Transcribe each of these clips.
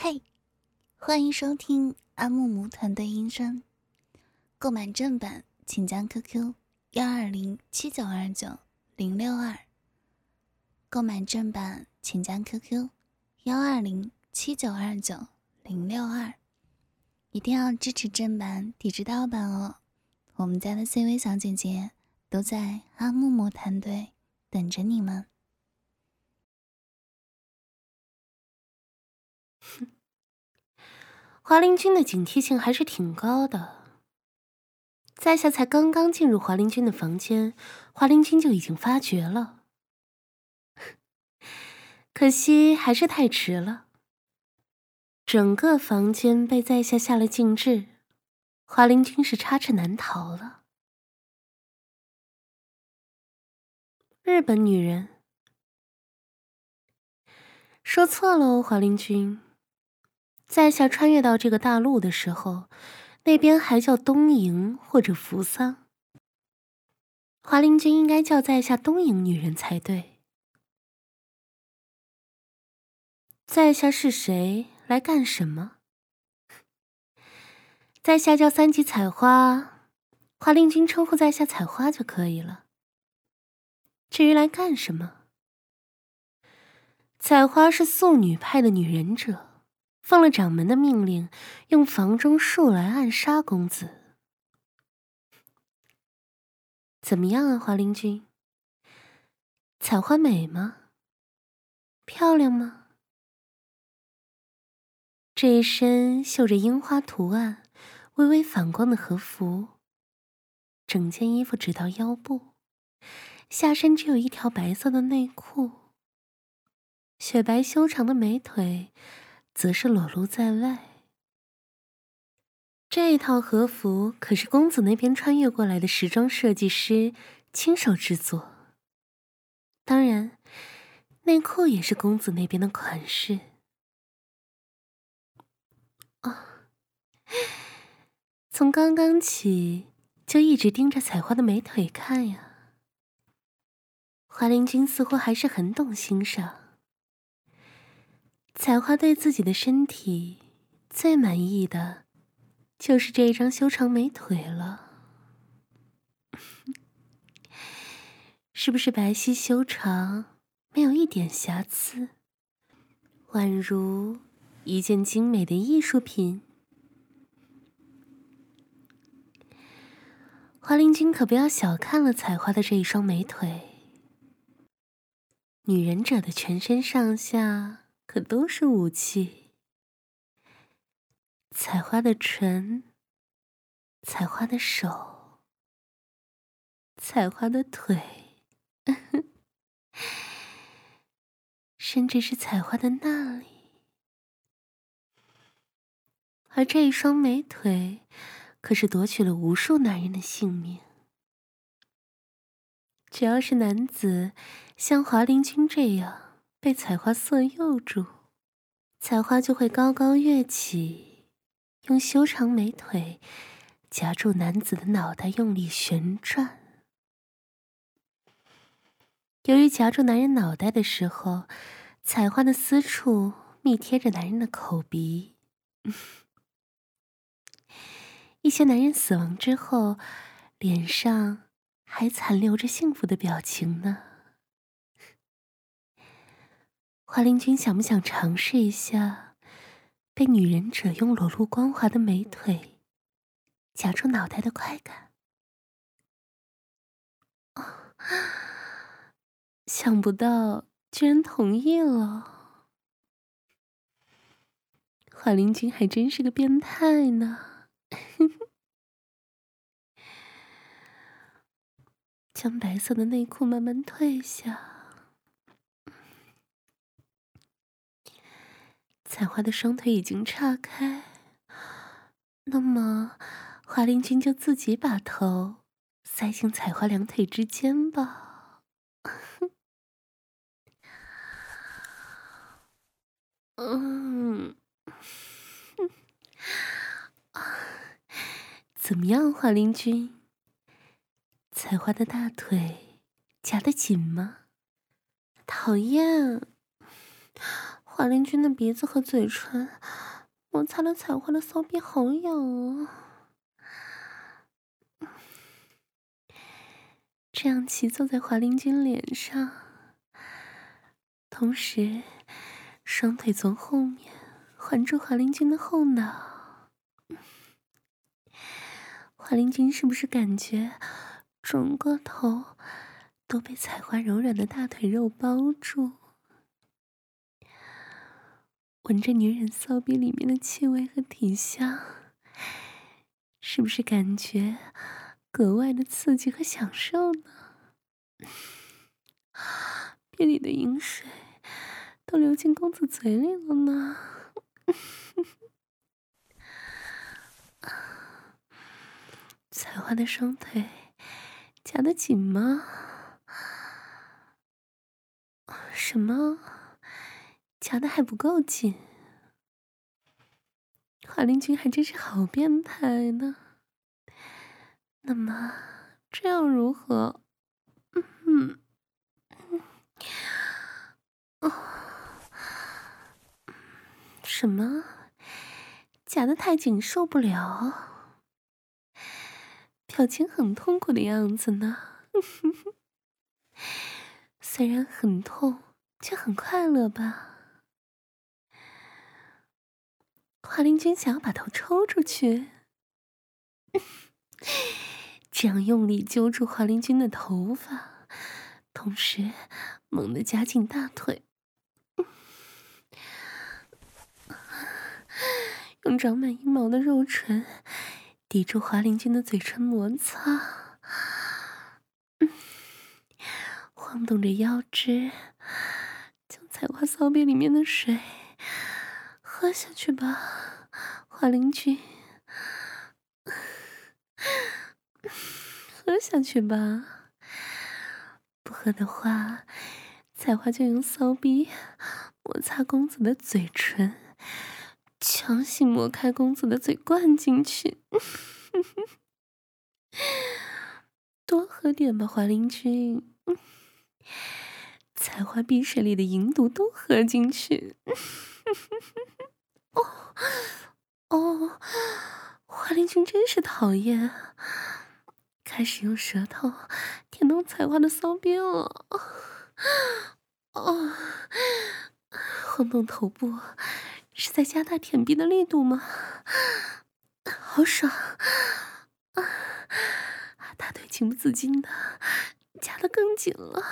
嘿，欢迎收听阿木木团队音声。购买正版，请加 QQ1207929-062。购买正版，请加 QQ1207929-062。一定要支持正版，抵制盗版哦！我们家的 CV 小姐姐都在阿木木团队等着你们。 华灵君的警惕性还是挺高的。在下才刚刚进入华灵君的房间，华灵君就已经发觉了。可惜还是太迟了，整个房间被在下下了禁制，华灵君是插翅难逃了。日本女人，说错了哦，华灵君。在下穿越到这个大陆的时候，那边还叫东瀛或者扶桑。华灵君应该叫在下东瀛女人才对。在下是谁，来干什么？在下叫三级采花，华灵君称呼在下采花就可以了。至于来干什么，采花是素女派的女忍者，奉了掌门的命令，用房中术来暗杀公子。怎么样啊，华灵君？采花美吗？漂亮吗？这一身绣着樱花图案、微微反光的和服，整件衣服只到腰部，下身只有一条白色的内裤，雪白修长的美腿则是裸露在外。这套和服可是公子那边穿越过来的时装设计师亲手制作，当然，内裤也是公子那边的款式。从刚刚起就一直盯着采花的美腿看呀。华灵君似乎还是很懂欣赏。采花对自己的身体最满意的就是这张修长美腿了。是不是白皙修长，没有一点瑕疵，宛如一件精美的艺术品？华灵君可不要小看了采花的这一双美腿。女忍者的全身上下可都是武器。采花的唇，采花的手，采花的腿，甚至是采花的那里。而这一双美腿可是夺取了无数男人的性命。只要是男子像华灵君这样被采花色诱住，采花就会高高跃起，用修长美腿夹住男子的脑袋，用力旋转。由于夹住男人脑袋的时候，采花的私处密贴着男人的口鼻，一些男人死亡之后，脸上还残留着幸福的表情呢。华灵君想不想尝试一下被女忍者用裸露光滑的美腿夹住脑袋的快感？想不到居然同意了。华灵君还真是个变态呢。将白色的内裤慢慢褪下，采花的双腿已经岔开，那么华灵君就自己把头塞进采花两腿之间吧。怎么样，华灵君？采花的大腿夹得紧吗？讨厌，华华林君的鼻子和嘴唇摩擦了彩花的骚逼，好痒啊！这样骑坐在华林君脸上，同时双腿从后面环住华林君的后脑。华林君是不是感觉整个头都被彩花柔软的大腿肉包住？闻着女人骚逼里面的气味和体香，是不是感觉格外的刺激和享受呢？逼里的饮水都流进公子嘴里了呢。彩花的双腿夹得紧吗？什么？夹得还不够紧？华林君还真是好变态呢。那么这样如何？什么？夹得太紧受不了？表情很痛苦的样子呢。虽然很痛，却很快乐吧。华林君想要把头抽出去，这样用力揪住华林君的头发，同时猛地夹紧大腿，用长满阴毛的肉唇抵住华林君的嘴唇摩擦，晃动着腰肢，将彩花骚逼里面的水喝下去吧，华林君，喝下去吧。不喝的话，彩花就用骚逼摩擦公子的嘴唇，强行磨开公子的嘴灌进去。多喝点吧，华林君。彩花碧水里的银毒都喝进去。哦，华林君真是讨厌，开始用舌头舔动彩花的骚逼了。哦，晃动头部是在加大舔逼的力度吗？好爽！大腿情不自禁的夹得更紧了。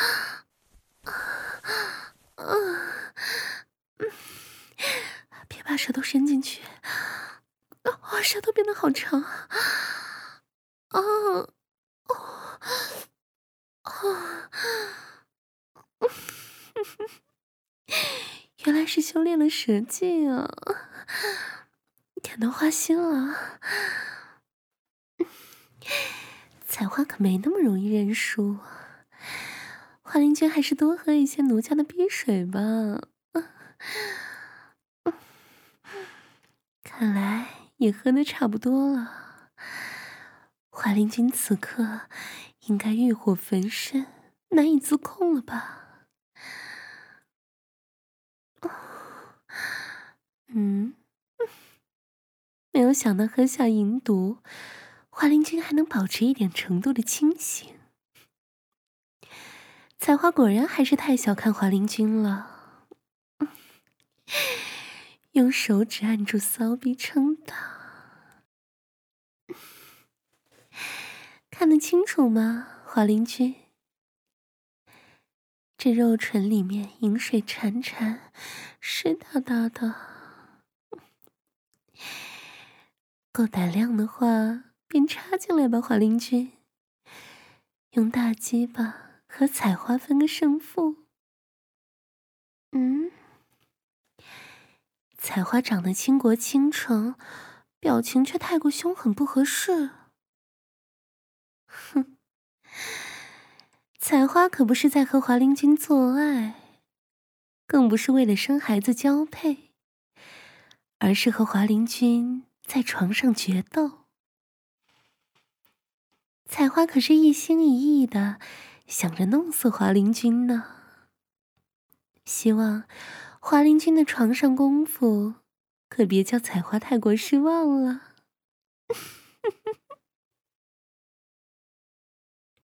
别把舌头伸进去，舌头变得好长。原来是修炼了舌技啊，舔到花心了。彩花可没那么容易认输，华林君还是多喝一些奴家的逼水吧。看来也喝得差不多了，华林君此刻应该欲火焚身，难以自控了吧？没有想到喝下银毒，华林君还能保持一点程度的清醒。彩花果然还是太小看华林君了，用手指按住骚逼撑挡。看得清楚吗，华林君？这肉唇里面饮水潺潺，湿哒哒的。够胆量的话，便插进来吧，华林君。用大鸡巴和彩花分个胜负。彩花长得倾国倾城，表情却太过凶狠不合适。哼，彩花可不是在和华林君做爱，更不是为了生孩子交配，而是和华林君在床上决斗。彩花可是一心一意的想着弄死华林君呢，希望华灵君的床上功夫，可别叫彩花太过失望了。